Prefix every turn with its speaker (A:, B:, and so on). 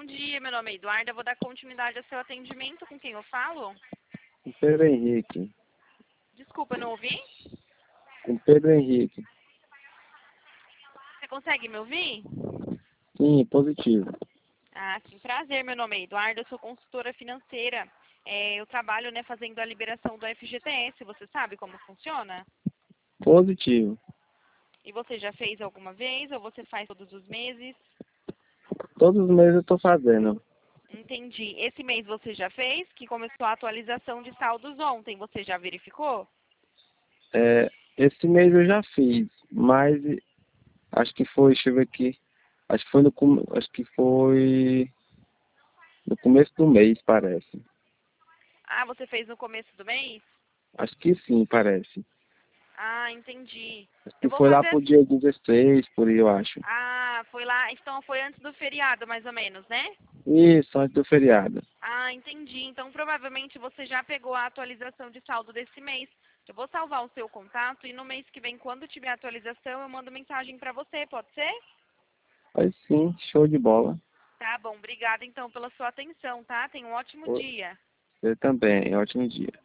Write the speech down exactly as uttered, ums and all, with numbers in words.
A: dia, meu nome é Eduarda, eu vou dar continuidade ao seu atendimento. Com quem eu falo?
B: Com Pedro Henrique.
A: Desculpa, não ouvi?
B: Com Pedro Henrique.
A: Você consegue me ouvir?
B: Sim, positivo.
A: Ah, sim, prazer, meu nome é Eduarda, eu sou consultora financeira. É, eu trabalho, né, fazendo a liberação do F G T S, você sabe como funciona?
B: Positivo.
A: E você já fez alguma vez ou você faz todos os meses?
B: Todos os meses eu tô fazendo.
A: Entendi. Esse mês você já fez? Que começou a atualização de saldos ontem, você já verificou?
B: É, esse mês eu já fiz, mas acho que foi, deixa eu ver aqui. Acho que foi no, com- acho que foi no começo do mês, parece.
A: Ah, você fez no começo do mês?
B: Acho que sim, parece.
A: Ah, entendi.
B: Acho
A: Eu
B: que
A: vou
B: foi lá
A: fazer
B: pro
A: assim.
B: dia dezesseis, por aí eu acho.
A: Ah, foi lá, então foi antes do feriado, mais ou menos, né?
B: Isso, antes do feriado.
A: Ah, entendi. Então provavelmente você já pegou a atualização de saldo desse mês. Eu vou salvar o seu contato e no mês que vem, quando tiver atualização, eu mando mensagem para você, pode ser?
B: Mas sim, show de bola.
A: Tá bom, obrigada então pela sua atenção, tá? Tenha um ótimo dia.
B: Você também, ótimo dia.